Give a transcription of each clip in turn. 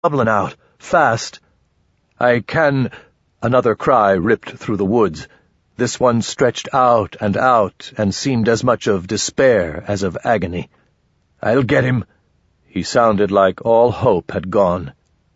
goblin out, fast. I can—" Another cry ripped through the woods. This one stretched out and seemed as much of despair as of agony. "I'll get him." He sounded like all hope had gone.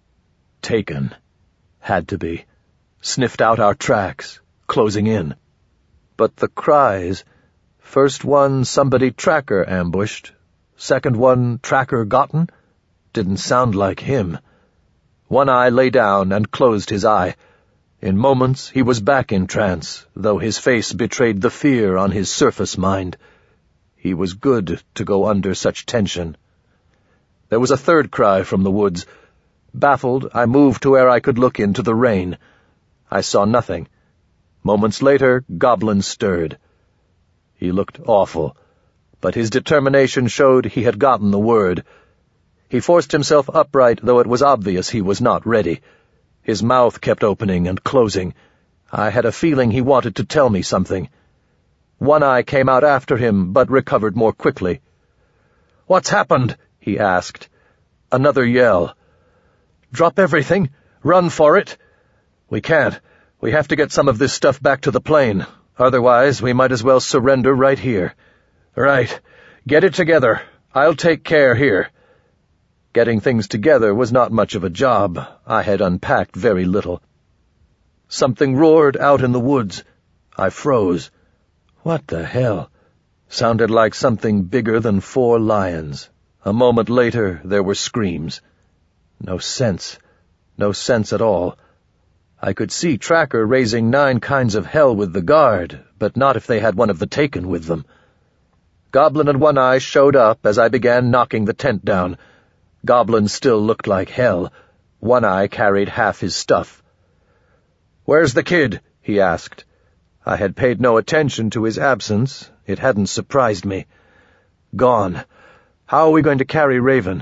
Taken. Had to be. Sniffed out our tracks, closing in. But the cries— first one somebody Tracker ambushed, second one Tracker gotten— didn't sound like him. One Eye lay down and closed his eye. In moments he was back in trance, though his face betrayed the fear on his surface mind. He was good to go under such tension. There was a third cry from the woods. Baffled, I moved to where I could look into the rain. I saw nothing. Moments later, Goblin stirred. He looked awful, but his determination showed he had gotten the word. He forced himself upright, though it was obvious he was not ready. His mouth kept opening and closing. I had a feeling he wanted to tell me something. One Eye came out after him, but recovered more quickly. "What's happened?" he asked. Another yell. "Drop everything! Run for it!" "We can't. We have to get some of this stuff back to the plane. Otherwise, we might as well surrender right here." "Right. Get it together. I'll take care here." Getting things together was not much of a job. I had unpacked very little. Something roared out in the woods. I froze. What the hell? Sounded like something bigger than 4 lions. A moment later, there were screams. No sense. No sense at all. I could see Tracker raising 9 kinds of hell with the guard, but not if they had one of the Taken with them. Goblin and One Eye showed up as I began knocking the tent down. Goblin still looked like hell. One Eye carried half his stuff. "Where's the kid?" he asked. I had paid no attention to his absence. It hadn't surprised me. "Gone. How are we going to carry Raven?"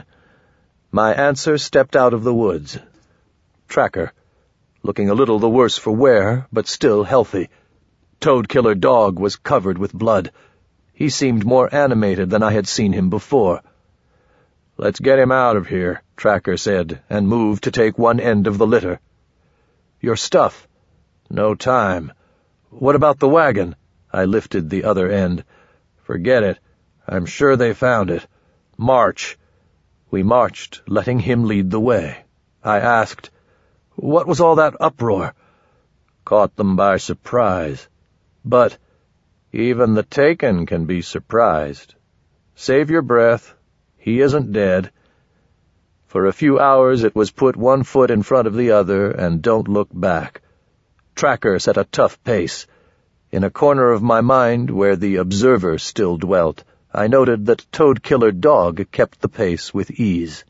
My answer stepped out of the woods. Tracker. Looking a little the worse for wear, but still healthy. Toad-killer dog was covered with blood. He seemed more animated than I had seen him before. "Let's get him out of here," Tracker said, and moved to take one end of the litter. "Your stuff." "No time." "What about the wagon?" I lifted the other end. "Forget it. I'm sure they found it. March." We marched, letting him lead the way. I asked, "What was all that uproar?" "Caught them by surprise." "But—" "Even the Taken can be surprised. Save your breath. He isn't dead." For a few hours it was put one foot in front of the other and don't look back. Tracker set a tough pace. In a corner of my mind, where the observer still dwelt, I noted that Toad-killer dog kept the pace with ease.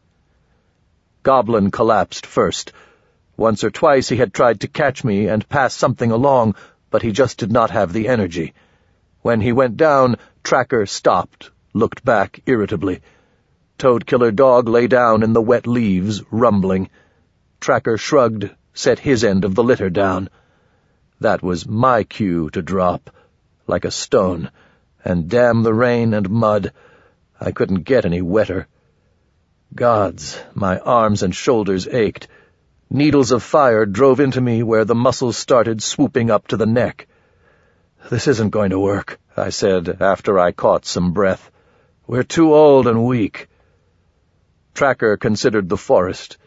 Goblin collapsed first. Once or twice he had tried to catch me and pass something along, but he just did not have the energy. When he went down, Tracker stopped, looked back irritably. Toad-killer dog lay down in the wet leaves, rumbling. Tracker shrugged, set his end of the litter down. That was my cue to drop, like a stone, and damn the rain and mud. I couldn't get any wetter. Gods, my arms and shoulders ached. Needles of fire drove into me where the muscles started swooping up to the neck. "This isn't going to work," I said after I caught some breath. "We're too old and weak." Tracker considered the forest.